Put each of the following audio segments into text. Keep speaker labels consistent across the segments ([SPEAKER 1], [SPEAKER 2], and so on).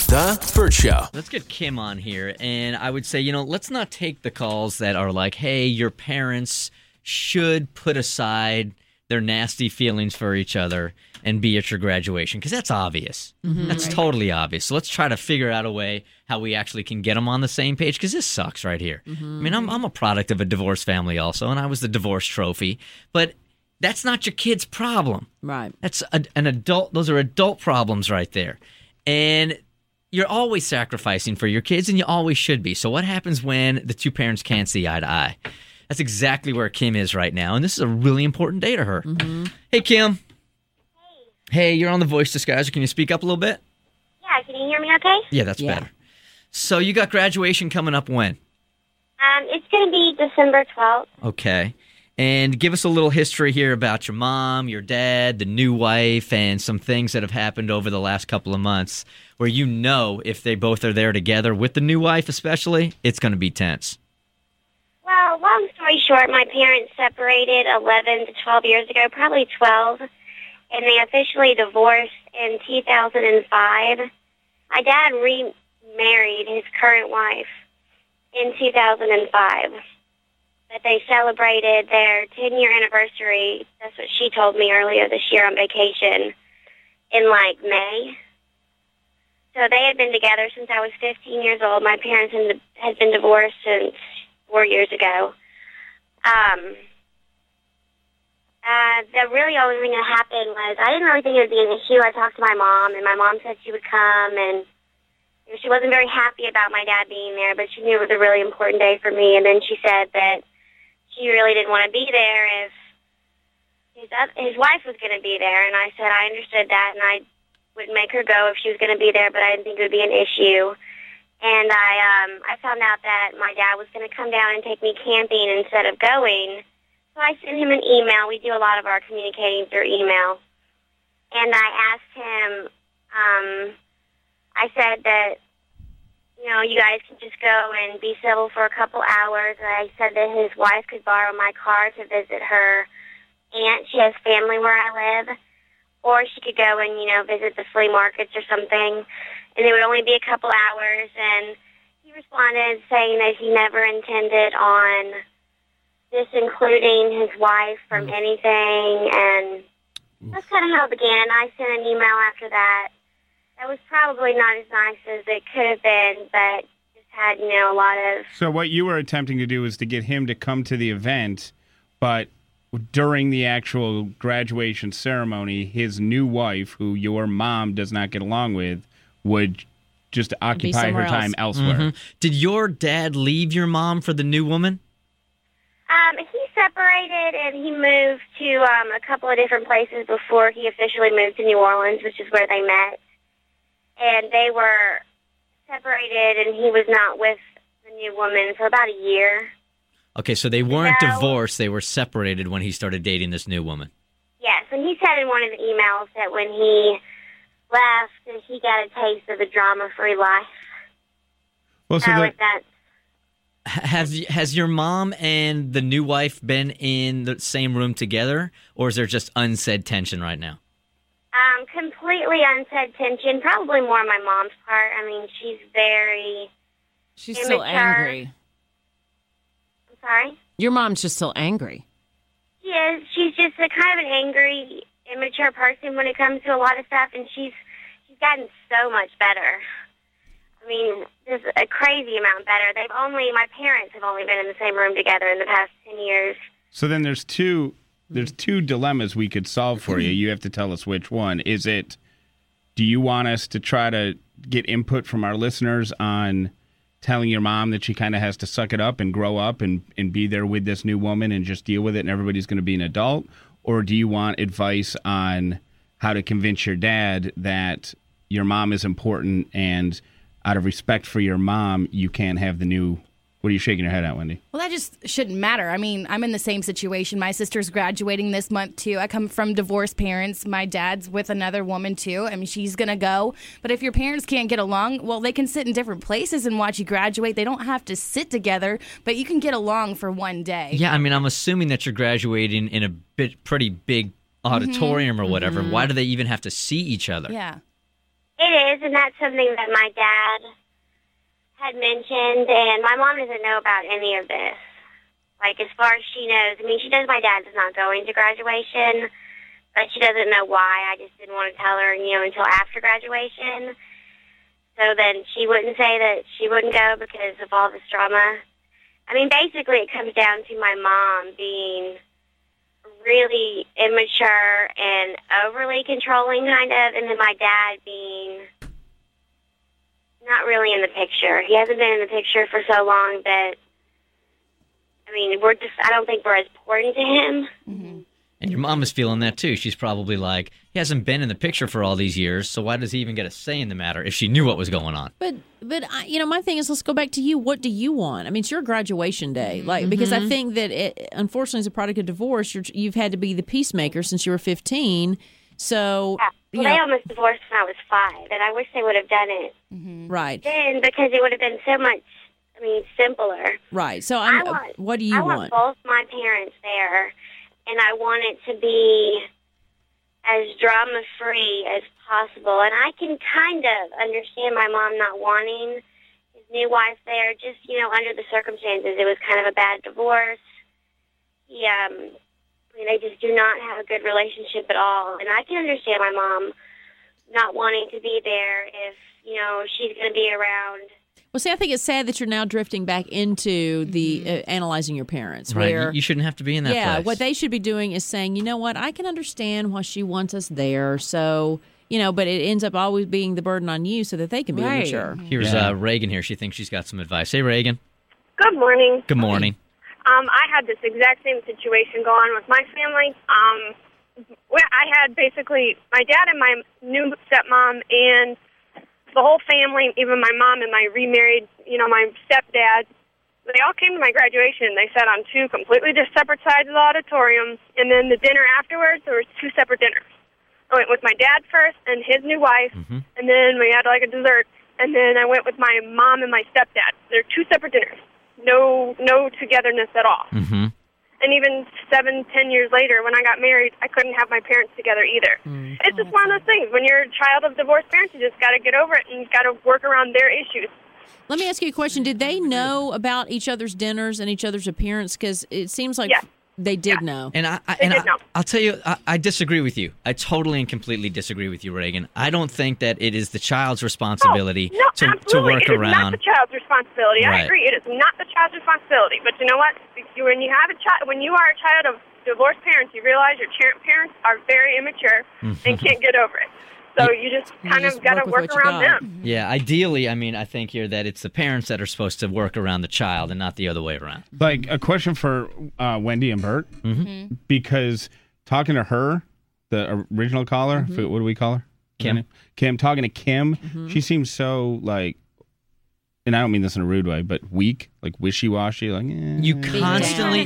[SPEAKER 1] The Burt Show.
[SPEAKER 2] Let's get Kim on here, and I would say, let's not take the calls that are like, hey, your parents should put aside their nasty feelings for each other and be at your graduation, because that's obvious. That's totally obvious. So let's try to figure out a way how we actually can get them on the same page, because this sucks right here. I mean, I'm a product of a divorced family also, and I was the divorce trophy, but that's not your kid's problem.
[SPEAKER 3] Right.
[SPEAKER 2] That's an adult. Those are adult problems right there. And you're always sacrificing for your kids, and you always should be. So what happens when the two parents can't see eye to eye? That's exactly where Kim is right now, and this is a really important day to her. Hey, Kim. Hey, you're on the Voice Disguiser. Can you speak up a little bit?
[SPEAKER 4] Yeah, can you hear me okay?
[SPEAKER 2] Yeah, that's better. So you got graduation coming up when?
[SPEAKER 4] It's going to be December 12th.
[SPEAKER 2] Okay. And give us a little history here about your mom, your dad, the new wife, and some things that have happened over the last couple of months where if they both are there together with the new wife especially, it's going to be tense.
[SPEAKER 4] Well, long story short, my parents separated 11 to 12 years ago, probably 12, and they officially divorced in 2005. My dad remarried his current wife in 2005. But they celebrated their 10-year anniversary, that's what she told me earlier this year on vacation, in May. So they had been together since I was 15 years old. My parents had been divorced since 4 years ago. The really only thing that happened was I didn't really think it would be an issue. I talked to my mom, and my mom said she would come, and she wasn't very happy about my dad being there, but she knew it was a really important day for me. And then she said that she really didn't want to be there if his wife was going to be there. And I said I understood that, and I would make her go if she was going to be there, but I didn't think it would be an issue. And I found out that my dad was going to come down and take me camping instead of going. So I sent him an email. We do a lot of our communicating through email. And I asked him, I said that, you guys can just go and be civil for a couple hours. And I said that his wife could borrow my car to visit her aunt. She has family where I live. Or she could go and, visit the flea markets or something. And it would only be a couple hours. And he responded saying that he never intended on disincluding his wife from anything. And that's kind of how it began. I sent an email after that. That was probably not as nice as it could have been, but just had, a lot of... So
[SPEAKER 5] what you were attempting to do was to get him to come to the event, but during the actual graduation ceremony, his new wife, who your mom does not get along with, would just occupy her time elsewhere.
[SPEAKER 2] Did your dad leave your mom for the new woman?
[SPEAKER 4] He separated and he moved to a couple of different places before he officially moved to New Orleans, which is where they met. And they were separated, and he was not with the new woman for about a year.
[SPEAKER 2] Okay, so they weren't divorced. They were separated when he started dating this new woman.
[SPEAKER 4] Yes, and he said in one of the emails that when he left, he got a taste of the drama-free life.
[SPEAKER 5] Well, so
[SPEAKER 2] has your mom and the new wife been in the same room together, or is there just unsaid tension right now?
[SPEAKER 4] Completely unsaid tension, probably more on my mom's part. I mean, she's immature.
[SPEAKER 3] Still angry.
[SPEAKER 4] I'm sorry?
[SPEAKER 3] Your mom's just still angry.
[SPEAKER 4] She is. She's just a kind of an angry, immature person when it comes to a lot of stuff, and she's gotten so much better. I mean, just a crazy amount better. My parents have only been in the same room together in the past 10 years.
[SPEAKER 5] So then there's two dilemmas we could solve for you. You have to tell us which one. Is it, do you want us to try to get input from our listeners on telling your mom that she kind of has to suck it up and grow up and be there with this new woman and just deal with it and everybody's going to be an adult? Or do you want advice on how to convince your dad that your mom is important and out of respect for your mom, you can't have the new... What are you shaking your head at, Wendy?
[SPEAKER 6] Well, that just shouldn't matter. I mean, I'm in the same situation. My sister's graduating this month, too. I come from divorced parents. My dad's with another woman, too. I mean, she's going to go. But if your parents can't get along, well, they can sit in different places and watch you graduate. They don't have to sit together, but you can get along for one day.
[SPEAKER 2] Yeah, I mean, I'm assuming that you're graduating in a pretty big auditorium or whatever. Why do they even have to see each other?
[SPEAKER 6] Yeah.
[SPEAKER 4] It is, and that's something that my dad had mentioned, and my mom doesn't know about any of this. Like, as far as she knows, I mean, she knows my dad's not going to graduation, but she doesn't know why. I just didn't want to tell her, until after graduation. So then she wouldn't say that she wouldn't go because of all this drama. I mean, basically it comes down to my mom being really immature and overly controlling, kind of, and then my dad being not really in the picture. He hasn't been in the picture for so long that, I mean, I don't think we're as important to him.
[SPEAKER 3] Mm-hmm.
[SPEAKER 2] And your mom is feeling that too. She's probably like, he hasn't been in the picture for all these years, so why does he even get a say in the matter if she knew what was going on?
[SPEAKER 3] But my thing is, let's go back to you. What do you want? I mean, it's your graduation day, because I think that unfortunately, as a product of divorce, you've had to be the peacemaker since you were 15. So
[SPEAKER 4] Well, they almost divorced when I was 5, and I wish they would have done it
[SPEAKER 3] right
[SPEAKER 4] then, because it would have been so much, simpler.
[SPEAKER 3] right. So what do you
[SPEAKER 4] I want both my parents there, and I want it to be as drama-free as possible. And I can kind of understand my mom not wanting his new wife there, just, under the circumstances. It was kind of a bad divorce. They just do not have a good relationship at all. And I can understand my mom not wanting to be there if, she's going to be around.
[SPEAKER 3] Well, see, I think it's sad that you're now drifting back into the analyzing your parents.
[SPEAKER 2] Right.
[SPEAKER 3] Where,
[SPEAKER 2] You shouldn't have to be in that place.
[SPEAKER 3] what they should be doing is saying, you know what, I can understand why she wants us there. So, but it ends up always being the burden on you so that they can be immature.
[SPEAKER 2] Here's Reagan here. She thinks she's got some advice. Hey, Reagan.
[SPEAKER 1] Good morning.
[SPEAKER 2] Good morning.
[SPEAKER 1] I had this exact same situation go on with my family. I had basically my dad and my new stepmom and the whole family, even my mom and my remarried, my stepdad, they all came to my graduation. They sat on 2 completely just separate sides of the auditorium. And then the dinner afterwards, there was 2 separate dinners. I went with my dad first and his new wife, and then we had like a dessert. And then I went with my mom and my stepdad. They're 2 separate dinners. No togetherness at all.
[SPEAKER 2] Mm-hmm.
[SPEAKER 1] And even 7-10 years later, when I got married, I couldn't have my parents together either. It's just one of those things. When you're a child of divorced parents, you just got to get over it and you got to work around their issues.
[SPEAKER 3] Let me ask you a question. Did they know about each other's dinners and each other's appearance? Because it seems like they did know.
[SPEAKER 2] And I'll tell you, I disagree with you. I totally and completely disagree with you, Reagan. I don't think that it is the child's responsibility to work
[SPEAKER 1] it
[SPEAKER 2] around.
[SPEAKER 1] It is not the child's responsibility.
[SPEAKER 2] Right.
[SPEAKER 1] I agree. It is not the child's responsibility. But you know what? When you have a child, when you are a child of divorced parents, you realize your parents are very immature and can't get over it. So you just kind of got to work around them.
[SPEAKER 2] Yeah, ideally, I think here that it's the parents that are supposed to work around the child and not the other way around.
[SPEAKER 5] Like, a question for Wendy and Bert, because talking to her, the original caller, what do we call her? Kim, talking to Kim, she seems so, like, and I don't mean this in a rude way, but weak, like wishy-washy, like,
[SPEAKER 2] You constantly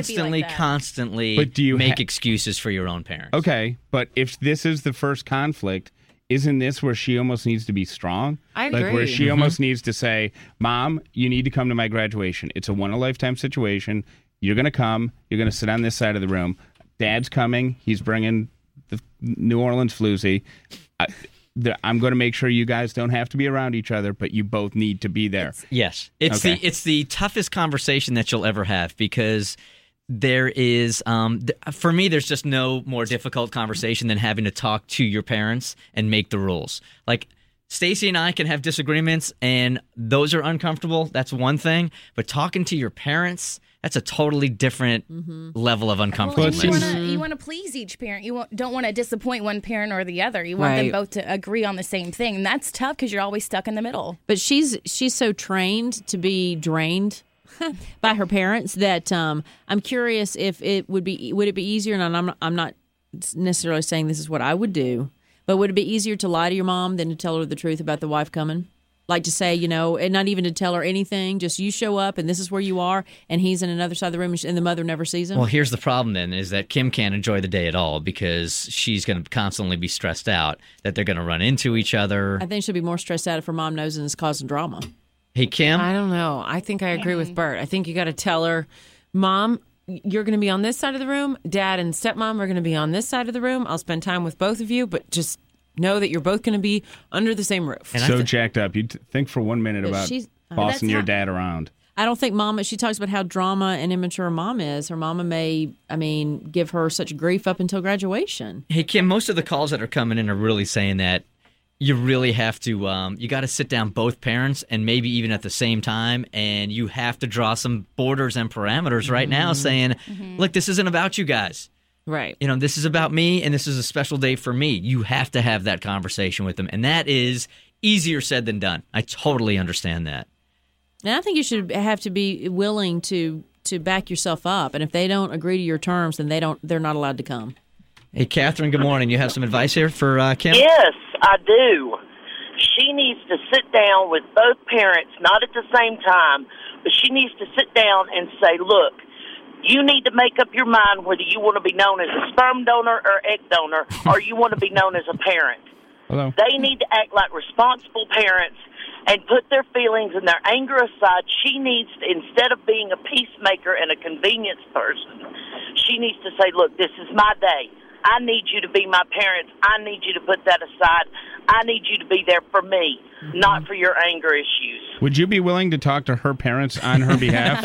[SPEAKER 5] but do you
[SPEAKER 2] make excuses for your own parents.
[SPEAKER 5] Okay, but if this is the first conflict, isn't this where she almost needs to be strong?
[SPEAKER 3] I agree.
[SPEAKER 5] Like, where she almost needs to say, Mom, you need to come to my graduation. It's a one-in-a-lifetime situation. You're going to come. You're going to sit on this side of the room. Dad's coming. He's bringing the New Orleans floozy. I'm going to make sure you guys don't have to be around each other, but you both need to be there.
[SPEAKER 2] It's the toughest conversation that you'll ever have, because there is for me there's just no more difficult conversation than having to talk to your parents and make the rules. Like, Stacy and I can have disagreements and those are uncomfortable. That's one thing, but talking to your parents, that's a totally different level of uncomfortableness.
[SPEAKER 6] You want to please each parent. You don't want to disappoint one parent or the other. You want them both to agree on the same thing, and that's tough because you're always stuck in the middle.
[SPEAKER 3] But she's so trained to be drained by her parents that I'm curious if would it be easier, and I'm not necessarily saying this is what I would do, but would it be easier to lie to your mom than to tell her the truth about the wife coming? Like to say, and not even to tell her anything, just you show up and this is where you are, and he's in another side of the room and the mother never sees him?
[SPEAKER 2] Well, here's the problem then, is that Kim can't enjoy the day at all because she's going to constantly be stressed out that they're going to run into each other.
[SPEAKER 3] I think she'll be more stressed out if her mom knows and it's causing drama.
[SPEAKER 2] Hey, Kim?
[SPEAKER 7] I don't know. I think I agree with Bert. I think you got to tell her, Mom, you're going to be on this side of the room. Dad and stepmom are going to be on this side of the room. I'll spend time with both of you, but just know that you're both going to be under the same roof.
[SPEAKER 2] And
[SPEAKER 5] So jacked up. You think for 1 minute about
[SPEAKER 3] she's-
[SPEAKER 5] bossing
[SPEAKER 3] that's
[SPEAKER 5] your
[SPEAKER 3] not-
[SPEAKER 5] dad around.
[SPEAKER 3] I don't think mama, she talks about how drama and immature her mom is. Her mama may, give her such grief up until graduation.
[SPEAKER 2] Hey, Kim, most of the calls that are coming in are really saying that you really have to, you got to sit down both parents and maybe even at the same time, and you have to draw some borders and parameters right now saying, look, this isn't about you guys.
[SPEAKER 7] Right.
[SPEAKER 2] This is about me, and this is a special day for me. You have to have that conversation with them, and that is easier said than done. I totally understand that.
[SPEAKER 3] And I think you should have to be willing to back yourself up. And if they don't agree to your terms, then they're not allowed to come.
[SPEAKER 2] Hey, Catherine, good morning. You have some advice here for Kim?
[SPEAKER 8] Yes, I do. She needs to sit down with both parents, not at the same time, but she needs to sit down and say, look, you need to make up your mind whether you want to be known as a sperm donor or egg donor, or you want to be known as a parent.
[SPEAKER 5] Hello.
[SPEAKER 8] They need to act like responsible parents and put their feelings and their anger aside. She needs to, instead of being a peacemaker and a convenience person, she needs to say, look, this is my day. I need you to be my parents. I need you to put that aside. I need you to be there for me, not for your anger issues.
[SPEAKER 5] Would you be willing to talk to her parents on her behalf?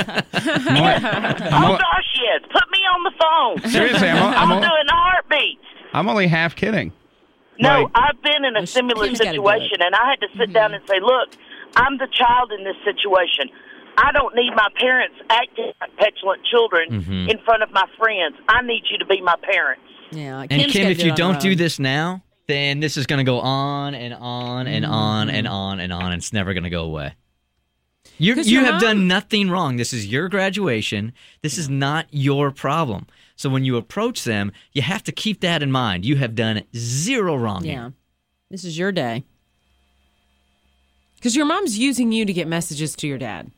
[SPEAKER 8] Oh, gosh, yes. Put me on the phone.
[SPEAKER 5] Seriously,
[SPEAKER 8] I'll do it in a heartbeat.
[SPEAKER 5] I'm only half kidding.
[SPEAKER 8] No,
[SPEAKER 5] Like-
[SPEAKER 8] I've been in a similar
[SPEAKER 3] Kim's gotta do
[SPEAKER 8] situation, and I had to sit down and say, look, I'm the child in this situation. I don't need my parents acting like petulant children in front of my friends. I need you to be my parents.
[SPEAKER 3] Yeah,
[SPEAKER 2] And
[SPEAKER 3] Kim's
[SPEAKER 2] Kim,
[SPEAKER 3] gotta
[SPEAKER 2] if
[SPEAKER 3] do
[SPEAKER 2] you
[SPEAKER 3] it on her
[SPEAKER 2] don't do
[SPEAKER 3] own.
[SPEAKER 2] this now, then this is going to go on and on and on and on and on. And it's never going to go away. You
[SPEAKER 7] 'Cause
[SPEAKER 2] you
[SPEAKER 7] your
[SPEAKER 2] have
[SPEAKER 7] mom-
[SPEAKER 2] done nothing wrong. This is your graduation. This is not your problem. So when you approach them, you have to keep that in mind. You have done zero wrong
[SPEAKER 3] Yeah,
[SPEAKER 2] here.
[SPEAKER 3] this is your day.
[SPEAKER 7] Because your mom's using you to get messages to your dad.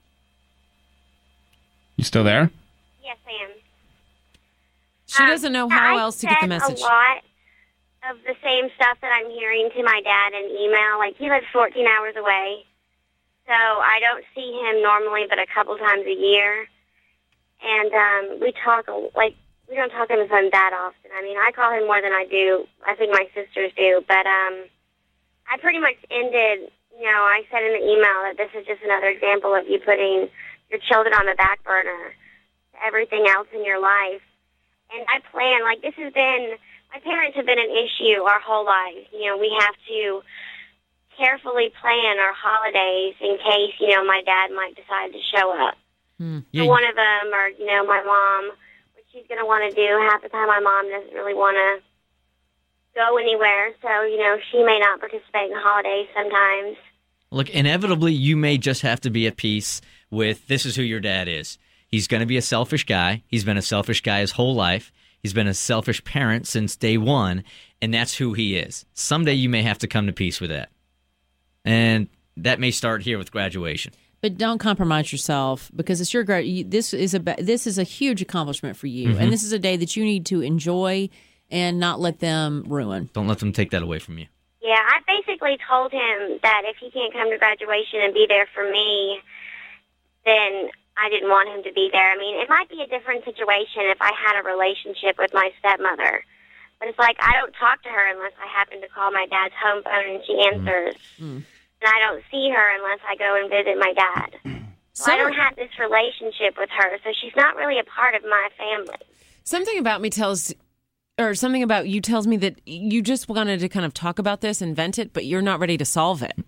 [SPEAKER 5] You still there?
[SPEAKER 4] Yes, I am.
[SPEAKER 7] She doesn't know how
[SPEAKER 4] I
[SPEAKER 7] else to get the
[SPEAKER 4] said
[SPEAKER 7] message.
[SPEAKER 4] a lot of the same stuff that I'm hearing to my dad in email. Like, he lives 14 hours away, so I don't see him normally but a couple times a year. And we talk, we don't talk on the phone that often. I mean, I call him more than I do. I think my sisters do. But I pretty much ended, I said in the email that this is just another example of you putting your children on the back burner to everything else in your life. And I plan, this has been, my parents have been an issue our whole life. We have to carefully plan our holidays in case, my dad might decide to show up.
[SPEAKER 2] Yeah,
[SPEAKER 4] One of them, or, my mom, what she's going to want to do. Half the time my mom doesn't really want to go anywhere, so, she may not participate in the holidays sometimes.
[SPEAKER 2] Look, inevitably, you may just have to be at peace with this is who your dad is. He's going to be a selfish guy. He's been a selfish guy his whole life. He's been a selfish parent since day one, and that's who he is. Someday you may have to come to peace with that. And that may start here with graduation.
[SPEAKER 3] But don't compromise yourself because it's your this is a huge accomplishment for you, and this is a day that you need to enjoy and not let them ruin.
[SPEAKER 2] Don't let them take that away from you.
[SPEAKER 4] Yeah, I basically told him that if he can't come to graduation and be there for me, then I didn't want him to be there. I mean, it might be a different situation if I had a relationship with my stepmother. But it's like I don't talk to her unless I happen to call my dad's home phone and she answers. And I don't see her unless I go and visit my dad. So I don't have this relationship with her, so she's not really a part of my family.
[SPEAKER 7] Something about you tells me that you just wanted to kind of talk about this and vent it, but you're not ready to solve it.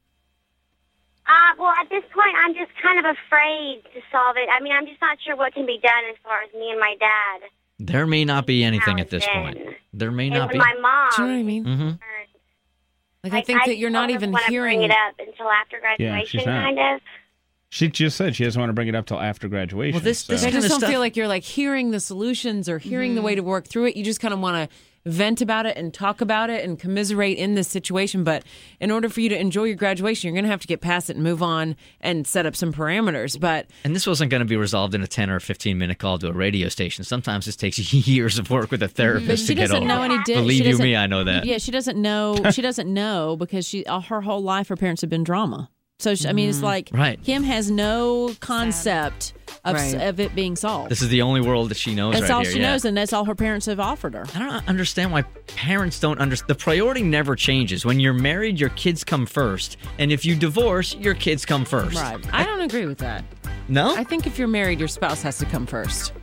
[SPEAKER 4] Well, at this point, I'm just kind of afraid to solve it. I mean, I'm just not sure what can be done as far as me and my dad.
[SPEAKER 2] There may not be anything
[SPEAKER 4] Now
[SPEAKER 2] at this
[SPEAKER 4] and
[SPEAKER 2] point.
[SPEAKER 4] then.
[SPEAKER 2] There may
[SPEAKER 4] And
[SPEAKER 2] not
[SPEAKER 4] with
[SPEAKER 2] be.
[SPEAKER 4] my mom.
[SPEAKER 7] Do you know what I mean?
[SPEAKER 2] Mm-hmm.
[SPEAKER 7] Like, I think that you're not
[SPEAKER 4] don't
[SPEAKER 7] even
[SPEAKER 4] want to
[SPEAKER 7] hearing.
[SPEAKER 4] bring it up until after graduation,
[SPEAKER 5] she's not.
[SPEAKER 4] kind of.
[SPEAKER 5] She just said she doesn't want to bring it up till after graduation.
[SPEAKER 2] Well, this
[SPEAKER 7] I
[SPEAKER 2] kind
[SPEAKER 7] just
[SPEAKER 2] of
[SPEAKER 7] don't
[SPEAKER 2] stuff-
[SPEAKER 7] feel like you're hearing the solutions or hearing the way to work through it. You just kind of want to vent about it and talk about it and commiserate in this situation. But in order for you to enjoy your graduation, you're going to have to get past it and move on and set up some parameters. But
[SPEAKER 2] And this wasn't going to be resolved in a 10 or 15-minute call to a radio station. Sometimes this takes years of work with a therapist
[SPEAKER 3] She
[SPEAKER 2] to get
[SPEAKER 3] doesn't
[SPEAKER 2] over.
[SPEAKER 3] know any
[SPEAKER 2] Believe
[SPEAKER 3] she
[SPEAKER 2] you
[SPEAKER 3] doesn't-
[SPEAKER 2] me, I know that.
[SPEAKER 3] Yeah, she doesn't know. She doesn't know because her whole life her parents have been drama. So I mean, it's like
[SPEAKER 2] Right.
[SPEAKER 3] Kim has no concept of it being solved.
[SPEAKER 2] This is the only world that she knows.
[SPEAKER 3] That's
[SPEAKER 2] right
[SPEAKER 3] all
[SPEAKER 2] here,
[SPEAKER 3] she knows, and that's all her parents have offered her.
[SPEAKER 2] I don't understand why parents don't understand. The priority never changes. When you're married, your kids come first, and if you divorce, your kids come first.
[SPEAKER 3] Right.
[SPEAKER 7] I don't agree with that.
[SPEAKER 2] No?
[SPEAKER 7] I think if you're married, your spouse has to come first.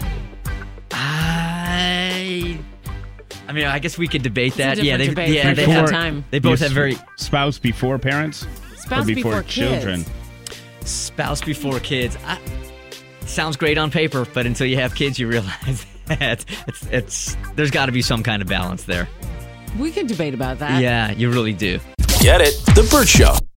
[SPEAKER 2] I mean, I guess we could debate that.
[SPEAKER 7] It's a different debate for a
[SPEAKER 2] they
[SPEAKER 7] different
[SPEAKER 2] have
[SPEAKER 7] time.
[SPEAKER 2] They both have very
[SPEAKER 5] spouse before parents,
[SPEAKER 7] Spouse
[SPEAKER 5] or before
[SPEAKER 7] kids.
[SPEAKER 5] children.
[SPEAKER 2] spouse before kids. Sounds great on paper, but until you have kids, you realize that there's got to be some kind of balance there.
[SPEAKER 7] We could debate about that.
[SPEAKER 2] Yeah, you really do.
[SPEAKER 9] Get it? The Burt Show.